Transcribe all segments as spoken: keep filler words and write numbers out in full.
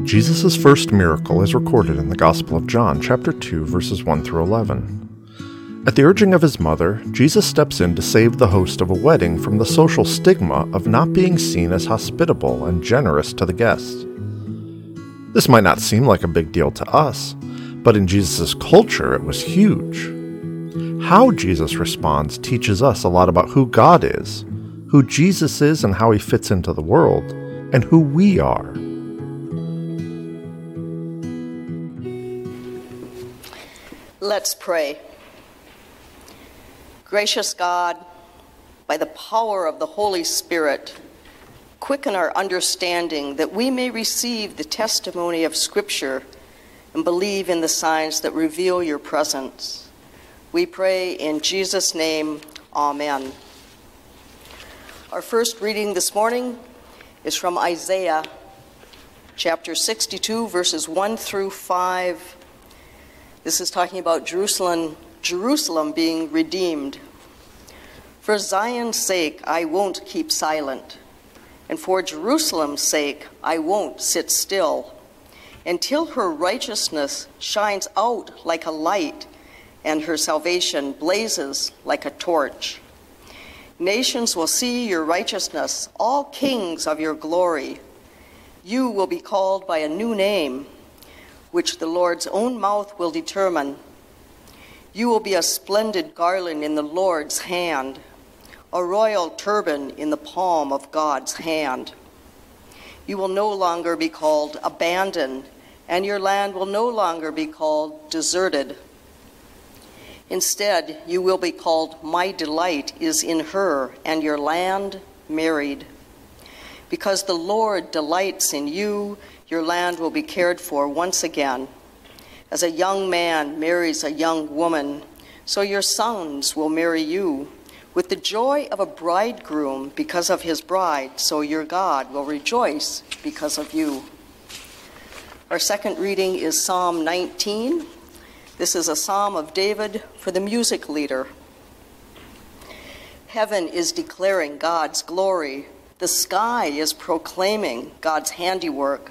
Jesus' first miracle is recorded in the Gospel of John, chapter two, verses one through eleven. At the urging of his mother, Jesus steps in to save the host of a wedding from the social stigma of not being seen as hospitable and generous to the guests. This might not seem like a big deal to us, but in Jesus' culture it was huge. How Jesus responds teaches us a lot about who God is, who Jesus is and how he fits into the world, and who we are. Let's pray. Gracious God, by the power of the Holy Spirit, quicken our understanding that we may receive the testimony of Scripture and believe in the signs that reveal your presence. We pray in Jesus' name, Amen. Our first reading this morning is from Isaiah chapter sixty-two, verses one through five. This is talking about Jerusalem, Jerusalem being redeemed. For Zion's sake, I won't keep silent, and for Jerusalem's sake, I won't sit still, until her righteousness shines out like a light, and her salvation blazes like a torch. Nations will see your righteousness, all kings of your glory. You will be called by a new name, which the Lord's own mouth will determine. You will be a splendid garland in the Lord's hand, a royal turban in the palm of God's hand. You will no longer be called abandoned, and your land will no longer be called deserted. Instead, you will be called, My delight is in her, and your land married. Because the Lord delights in you, your land will be cared for once again. As a young man marries a young woman, so your sons will marry you. With the joy of a bridegroom because of his bride, so your God will rejoice because of you. Our second reading is Psalm nineteen. This is a psalm of David for the music leader. Heaven is declaring God's glory. The sky is proclaiming God's handiwork.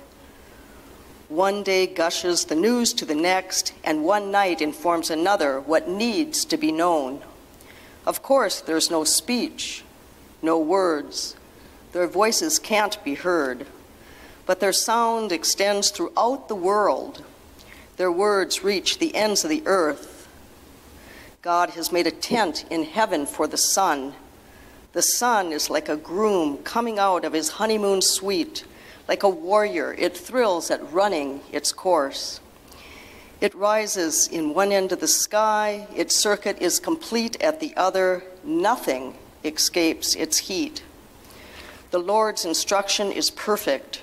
One day gushes the news to the next, and one night informs another what needs to be known. Of course, there's no speech, no words. Their voices can't be heard, but their sound extends throughout the world. Their words reach the ends of the earth. God has made a tent in heaven for the sun. The sun is like a groom coming out of his honeymoon suite. Like a warrior, it thrills at running its course. It rises in one end of the sky. Its circuit is complete at the other. Nothing escapes its heat. The Lord's instruction is perfect.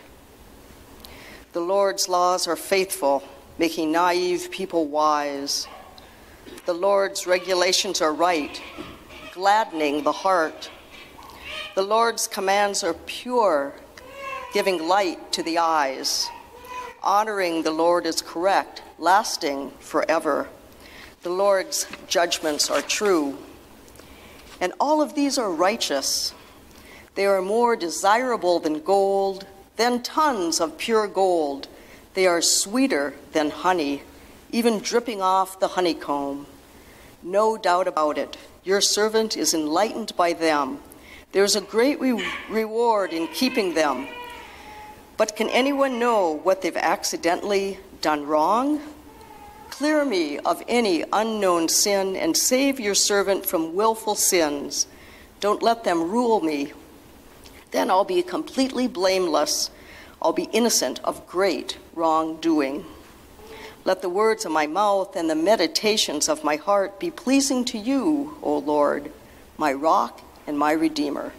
The Lord's laws are faithful, making naive people wise. The Lord's regulations are right, gladdening the heart. The Lord's commands are pure, giving light to the eyes. Honoring the Lord is correct, lasting forever. The Lord's judgments are true. And all of these are righteous. They are more desirable than gold, than tons of pure gold. They are sweeter than honey, even dripping off the honeycomb. No doubt about it, your servant is enlightened by them. There is a great re- reward in keeping them. But can anyone know what they've accidentally done wrong? Clear me of any unknown sin and save your servant from willful sins. Don't let them rule me. Then I'll be completely blameless. I'll be innocent of great wrongdoing. Let the words of my mouth and the meditations of my heart be pleasing to you, O Lord, my rock and my redeemer.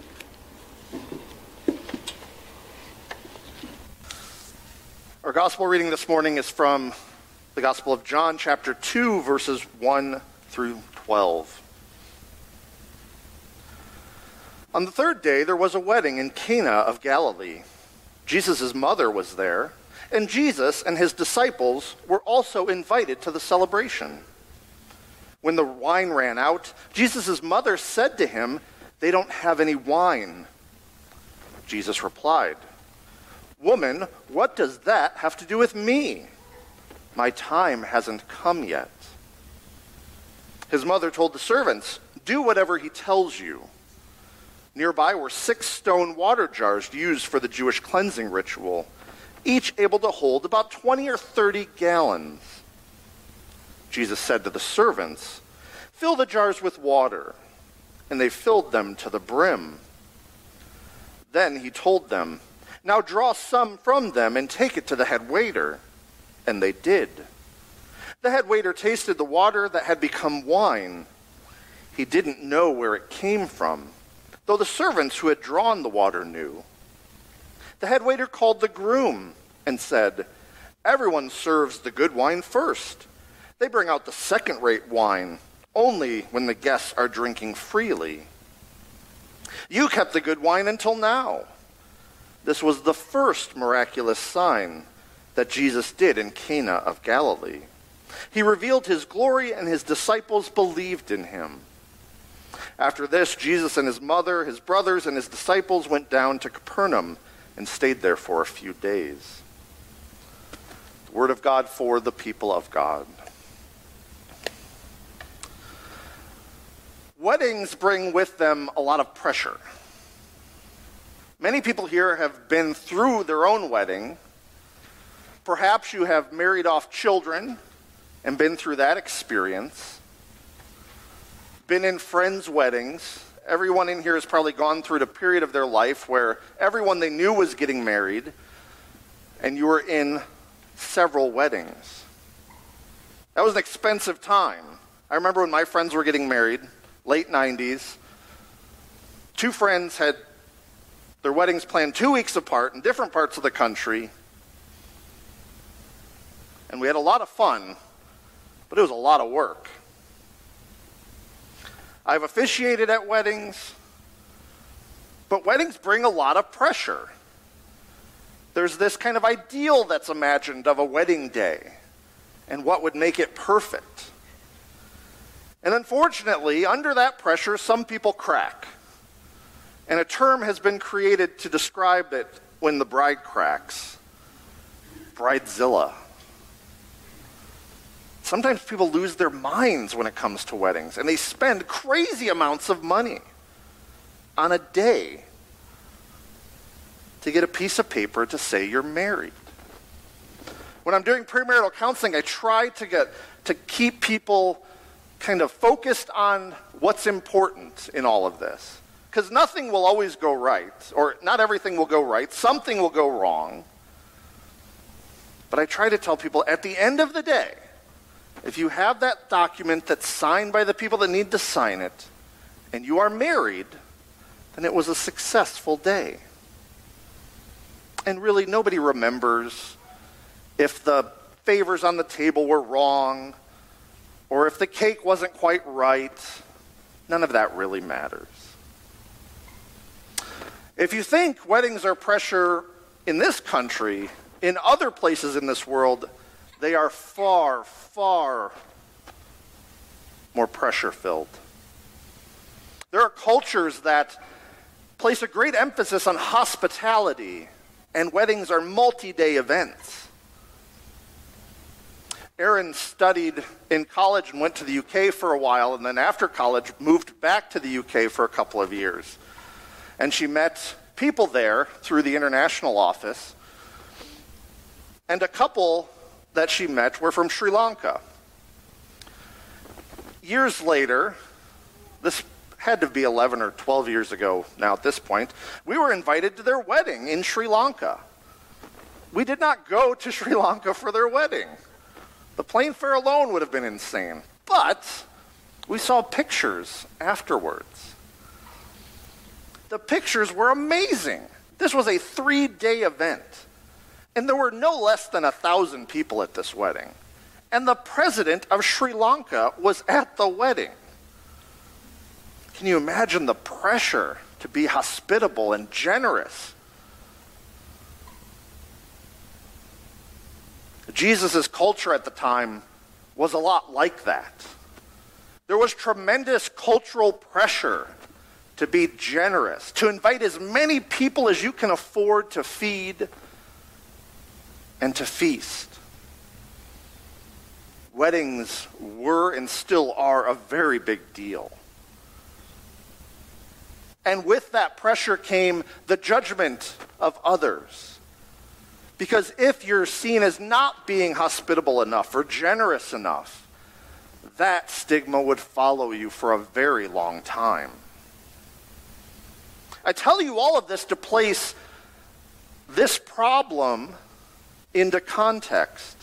Our gospel reading this morning is from the Gospel of John, chapter two, verses one through twelve. On the third day, there was a wedding in Cana of Galilee. Jesus' mother was there, and Jesus and his disciples were also invited to the celebration. When the wine ran out, Jesus' mother said to him, "They don't have any wine." Jesus replied, "Woman, what does that have to do with me? My time hasn't come yet." His mother told the servants, "Do whatever he tells you." Nearby were six stone water jars used for the Jewish cleansing ritual, each able to hold about twenty or thirty gallons. Jesus said to the servants, "Fill the jars with water," and they filled them to the brim. Then he told them, "Now draw some from them and take it to the head waiter." And they did. The head waiter tasted the water that had become wine. He didn't know where it came from, though the servants who had drawn the water knew. The head waiter called the groom and said, "Everyone serves the good wine first. They bring out the second-rate wine only when the guests are drinking freely. You kept the good wine until now." This was the first miraculous sign that Jesus did in Cana of Galilee. He revealed his glory, and his disciples believed in him. After this, Jesus and his mother, his brothers, and his disciples went down to Capernaum and stayed there for a few days. The word of God for the people of God. Weddings bring with them a lot of pressure. Many people here have been through their own wedding. Perhaps you have married off children and been through that experience. Been in friends' weddings. Everyone in here has probably gone through the period of their life where everyone they knew was getting married, and you were in several weddings. That was an expensive time. I remember when my friends were getting married, late nineties. Two friends had their weddings planned two weeks apart in different parts of the country. And we had a lot of fun, but it was a lot of work. I've officiated at weddings, but weddings bring a lot of pressure. There's this kind of ideal that's imagined of a wedding day and what would make it perfect. And unfortunately, under that pressure, some people crack. And a term has been created to describe it when the bride cracks. Bridezilla. Sometimes people lose their minds when it comes to weddings, and they spend crazy amounts of money on a day to get a piece of paper to say you're married. When I'm doing premarital counseling, I try to get to keep people kind of focused on what's important in all of this. Because nothing will always go right, or not everything will go right. Something will go wrong. But I try to tell people at the end of the day, if you have that document that's signed by the people that need to sign it, and you are married, then it was a successful day. And really, nobody remembers if the favors on the table were wrong, or if the cake wasn't quite right. None of that really matters. If you think weddings are pressure in this country, in other places in this world, they are far, far more pressure-filled. There are cultures that place a great emphasis on hospitality, and weddings are multi-day events. Erin studied in college and went to the U K for a while, and then after college moved back to the U K for a couple of years. And she met people there through the international office, and a couple that she met were from Sri Lanka. Years later, this had to be eleven or twelve years ago now at this point, we were invited to their wedding in Sri Lanka. We did not go to Sri Lanka for their wedding. The plane fare alone would have been insane. But we saw pictures afterwards. The pictures were amazing. This was a three-day event. And there were no less than a thousand people at this wedding. And the president of Sri Lanka was at the wedding. Can you imagine the pressure to be hospitable and generous? Jesus' culture at the time was a lot like that. There was tremendous cultural pressure to be generous, to invite as many people as you can afford to feed, and to feast. Weddings were and still are a very big deal. And with that pressure came the judgment of others. Because if you're seen as not being hospitable enough or generous enough, that stigma would follow you for a very long time. I tell you all of this to place this problem into context.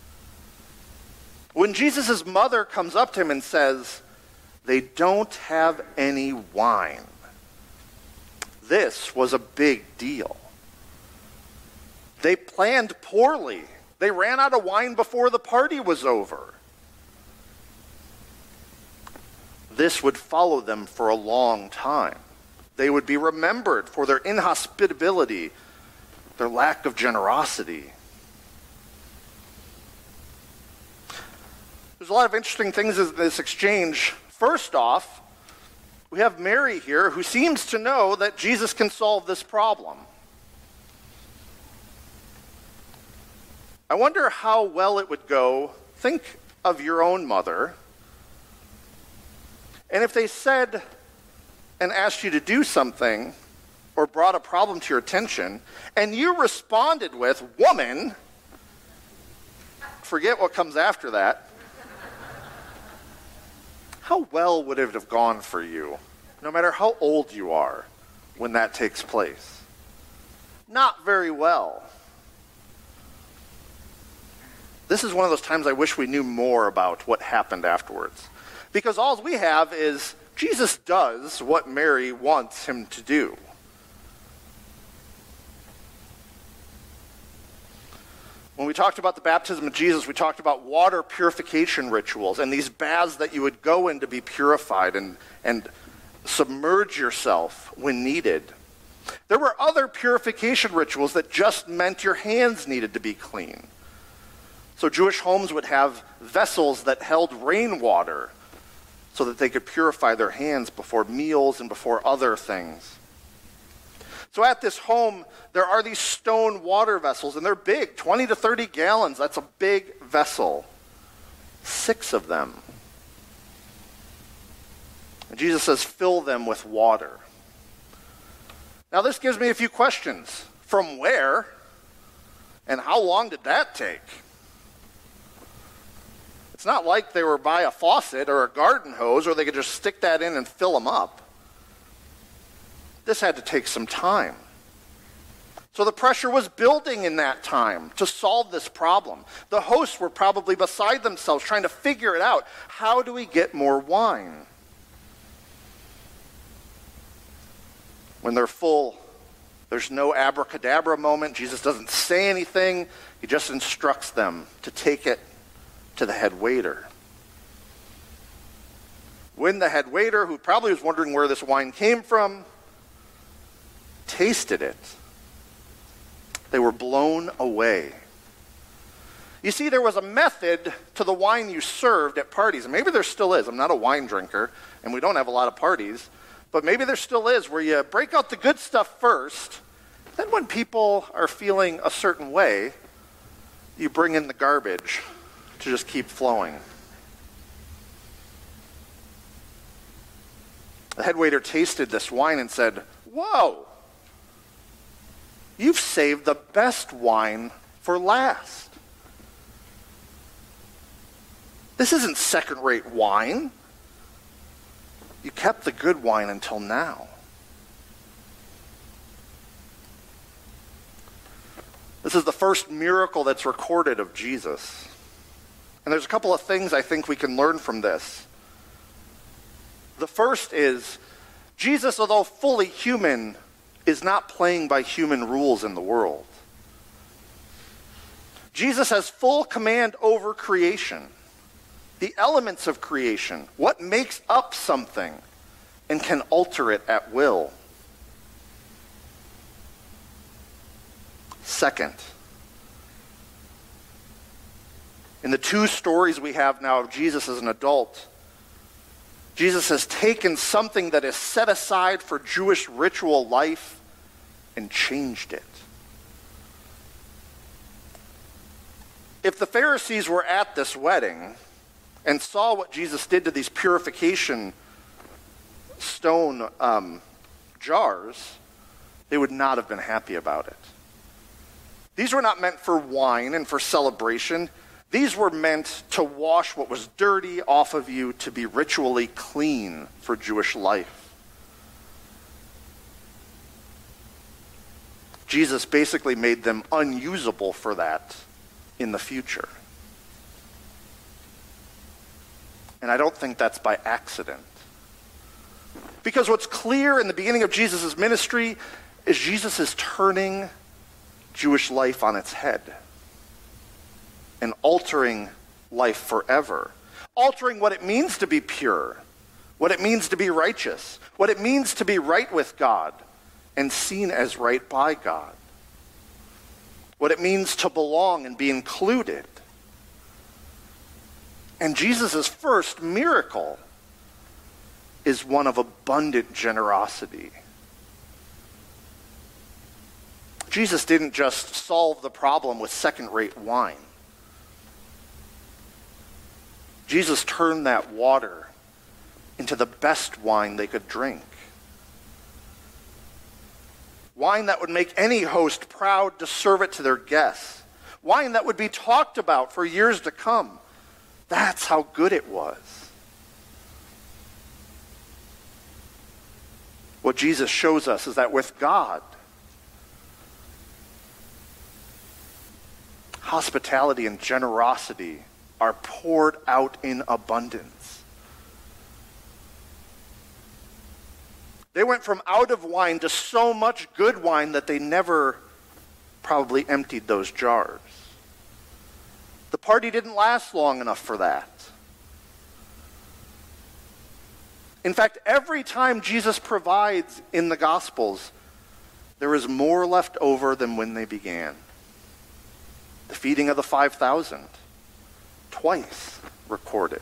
When Jesus' mother comes up to him and says, "They don't have any wine," this was a big deal. They planned poorly. They ran out of wine before the party was over. This would follow them for a long time. They would be remembered for their inhospitability, their lack of generosity. There's a lot of interesting things in this exchange. First off, we have Mary here who seems to know that Jesus can solve this problem. I wonder how well it would go. Think of your own mother. And if they said and asked you to do something or brought a problem to your attention, and you responded with, "Woman," forget what comes after that, how well would it have gone for you, no matter how old you are, when that takes place? Not very well. This is one of those times I wish we knew more about what happened afterwards. Because all we have is Jesus does what Mary wants him to do. When we talked about the baptism of Jesus, we talked about water purification rituals and these baths that you would go in to be purified and, and submerge yourself when needed. There were other purification rituals that just meant your hands needed to be clean. So Jewish homes would have vessels that held rainwater so that they could purify their hands before meals and before other things. So at this home, there are these stone water vessels, and they're big, twenty to thirty gallons. That's a big vessel. Six of them. And Jesus says, fill them with water. Now this gives me a few questions. From where? And how long did that take? It's not like they were by a faucet or a garden hose or they could just stick that in and fill them up. This had to take some time. So the pressure was building in that time to solve this problem. The hosts were probably beside themselves trying to figure it out. How do we get more wine? When they're full, there's no abracadabra moment. Jesus doesn't say anything. He just instructs them to take it to the head waiter. When the head waiter, who probably was wondering where this wine came from, tasted it, they were blown away. You see, there was a method to the wine you served at parties, and maybe there still is. I'm not a wine drinker, and we don't have a lot of parties, but maybe there still is, where you break out the good stuff first, then when people are feeling a certain way, you bring in the garbage to just keep flowing. The head waiter tasted this wine and said, "Whoa, you've saved the best wine for last. This isn't second-rate wine. You kept the good wine until now." This is the first miracle that's recorded of Jesus. And there's a couple of things I think we can learn from this. The first is, Jesus, although fully human, is not playing by human rules in the world. Jesus has full command over creation, the elements of creation, what makes up something, and can alter it at will. Second, in the two stories we have now of Jesus as an adult, Jesus has taken something that is set aside for Jewish ritual life and changed it. if the Pharisees were at this wedding and saw what Jesus did to these purification stone um, jars, they would not have been happy about it. These were not meant for wine and for celebration. These were meant to wash what was dirty off of you, to be ritually clean for Jewish life. Jesus basically made them unusable for that in the future. And I don't think that's by accident. Because what's clear in the beginning of Jesus' ministry is Jesus is turning Jewish life on its head and altering life forever. Altering what it means to be pure, what it means to be righteous, what it means to be right with God and seen as right by God, what it means to belong and be included. And Jesus' first miracle is one of abundant generosity. Jesus didn't just solve the problem with second-rate wine. Jesus turned that water into the best wine they could drink. Wine that would make any host proud to serve it to their guests. Wine that would be talked about for years to come. That's how good it was. What Jesus shows us is that with God, hospitality and generosity are poured out in abundance. They went from out of wine to so much good wine that they never probably emptied those jars. The party didn't last long enough for that. In fact, every time Jesus provides in the Gospels, there is more left over than when they began. The feeding of the five thousand, twice recorded.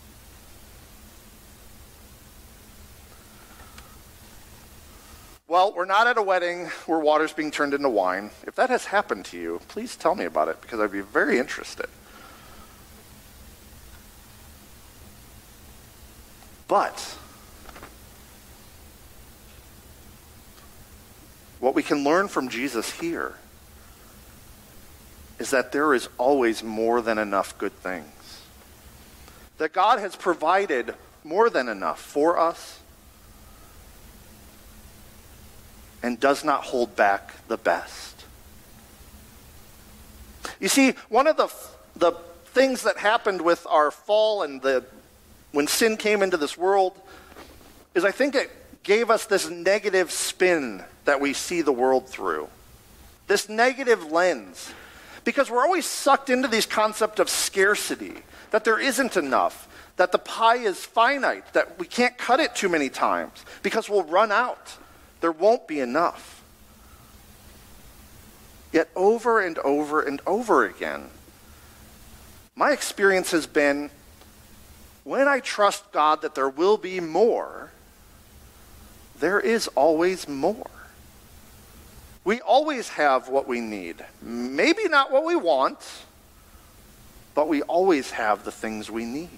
Well, we're not at a wedding where water's being turned into wine. If that has happened to you, please tell me about it, because I'd be very interested. But what we can learn from Jesus here is that there is always more than enough good things. That God has provided more than enough for us and does not hold back the best. You see, one of the the things that happened with our fall and the when sin came into this world is I think it gave us this negative spin that we see the world through. This negative lens. Because we're always sucked into these concepts of scarcity, that there isn't enough, that the pie is finite, that we can't cut it too many times because we'll run out. There won't be enough. Yet over and over and over again, my experience has been when I trust God that there will be more, there is always more. We always have what we need. Maybe not what we want, but we always have the things we need.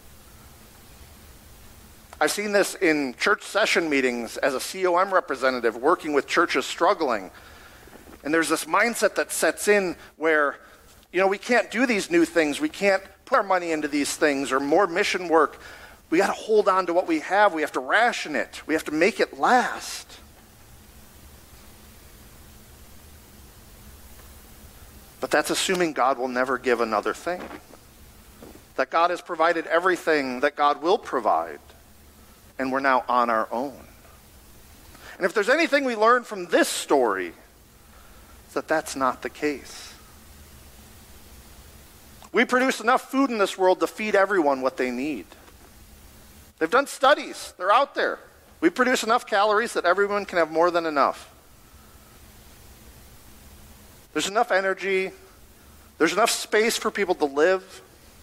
I've seen this in church session meetings as a C O M representative working with churches struggling. And there's this mindset that sets in where, you know, we can't do these new things. We can't put our money into these things or more mission work. We got to hold on to what we have. We have to ration it. We have to make it last. But that's assuming God will never give another thing. That God has provided everything that God will provide. And we're now on our own. And if there's anything we learn from this story, it's that that's not the case. We produce enough food in this world to feed everyone what they need. They've done studies. They're out there. We produce enough calories that everyone can have more than enough. There's enough energy. There's enough space for people to live.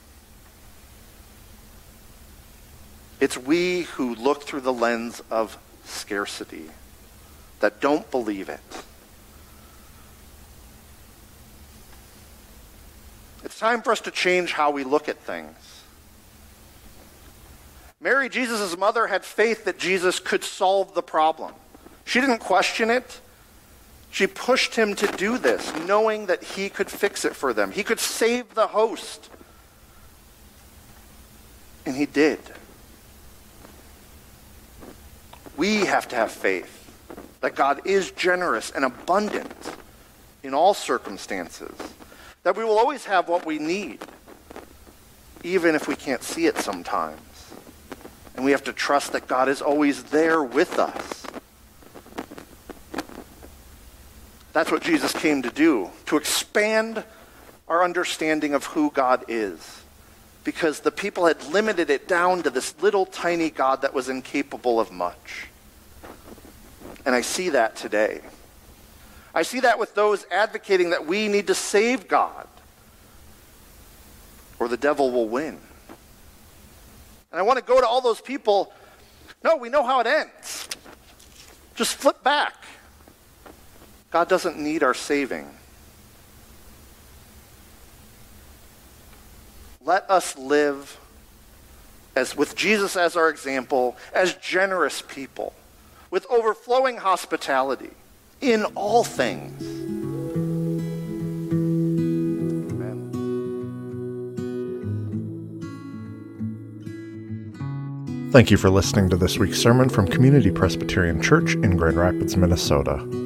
It's we who look through the lens of scarcity that don't believe it. It's time for us to change how we look at things. Mary, Jesus' mother, had faith that Jesus could solve the problem. She didn't question it. She pushed him to do this, knowing that he could fix it for them. He could save the host. And he did. We have to have faith that God is generous and abundant in all circumstances, that we will always have what we need, even if we can't see it sometimes. And we have to trust that God is always there with us. That's what Jesus came to do, to expand our understanding of who God is. Because the people had limited it down to this little tiny God that was incapable of much. And I see that today. I see that with those advocating that we need to save God, or the devil will win. And I want to go to all those people. No, we know how it ends. Just flip back. God doesn't need our saving. Let us live as with Jesus as our example, as generous people, with overflowing hospitality in all things. Thank you for listening to this week's sermon from Community Presbyterian Church in Grand Rapids, Minnesota.